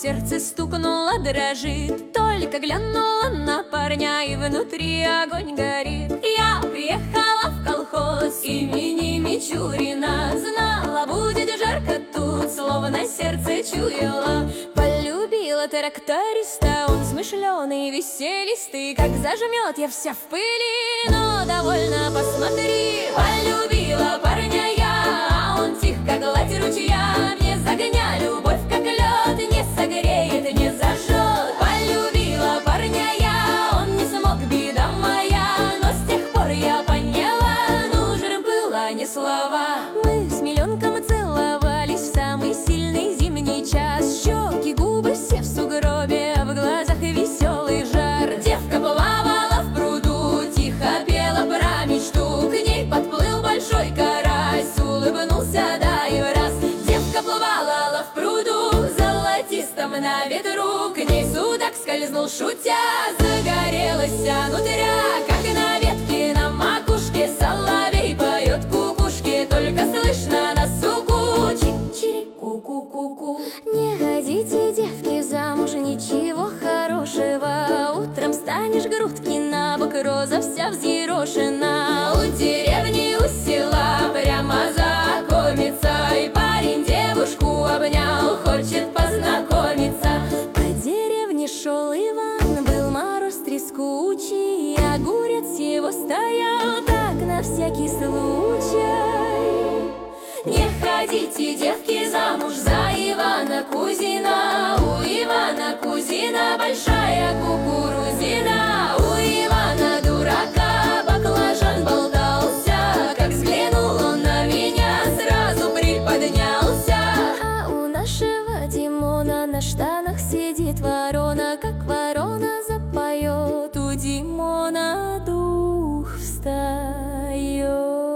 сердце стукнуло, дрожит. Только глянула на парня, и внутри огонь горит. Я приехала в колхоз имени Мичурина. Знала, будет жарко тут, словно сердце чуяло. Полюбила тракториста, он смышленый, веселистый. Как зажмет, я вся в пыли, но довольно посмотри. Полюбила парня я, а он тих, как гладь ручья. Мне с огня любовь, как лед, не согреет, не зажжет. Полюбила парня я, он не смог, беда моя. Но с тех пор я поняла, нужен было не слова. Мы с миллионком целовались в самый сильный зимний час. Щеки, губы все в сугробе, а в глазах веселый жар. Девка плавала в пруду, тихо пела про мечту. К ней подплыл большой карась, улыбнулся, да и раз. Девка плавала в пруду, золотистом на ветру. К ней судак скользнул, шутя, загорелась внутря. Как на ветке на макушке соловей поет кукушки. Только слышно на суку чик-чирик, ку-ку-ку-ку. Не ходите, девки, замуж, ничего хорошего. Утром станешь грудки на бок, роза вся взъерошена. У деревни, у села прямо знакомиться. И парень девушку обнял, хочет познакомиться. По деревне шел Иван, был мороз трескучий. Огурец его стоял так на всякий случай. Не ходите, девки, замуж за Ивана Кузина. У Ивана Кузина большая кукурузина. У Ивана дурака баклажан болтался. Как взглянул он на меня, сразу приподнялся. А у нашего Димона на штанах сидит ворона. Как ворона запоет, у Димона дух встает.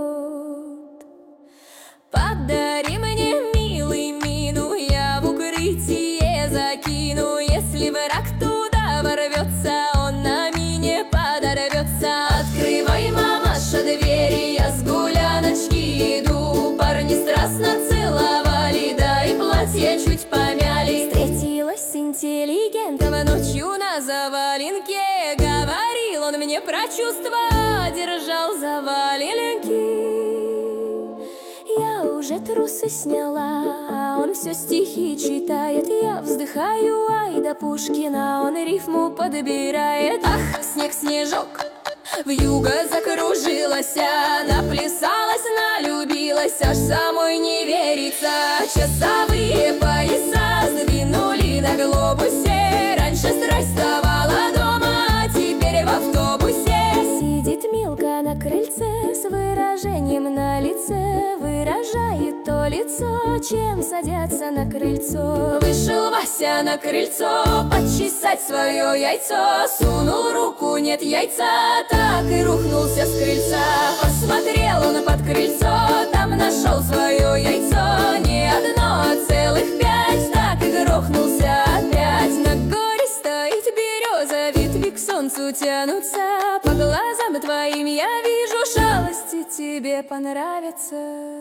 Подари мне, милый, мину, я в укрытие закину. Если враг туда ворвется, он на мине подорвется. Открывай, мамаша, двери, я с гуляночки иду. Парни страстно целовали, да и платье чуть помяли. Встретилась с интеллигентом ночью на заваленке. Говорил он мне про чувства, держал за валенки. Я уже трусы сняла, а он все стихи читает. Я вздыхаю, ай да Пушкина, он рифму подбирает. Ах, снег-снежок, вьюга закружилась, наплясалась, налюбилась, аж самой не верится. Часовые пояса сдвинули на глобусе. Раньше страсть вставала дома, а теперь в автобусе. Сидит Милка на крыльце с выражением на лице. Выражает то лицо, чем садятся на крыльцо. Вышел Вася на крыльцо почесать свое яйцо. Сунул руку, нет яйца, так и рухнулся с крыльца. Посмотрел он под крыльцо, там нашел свое яйцо. Не одно, а целых 5, так и грохнулся опять. На горе стоит береза, ветви к солнцу тянутся. По глазам твоим я вижу, шалости тебе понравятся.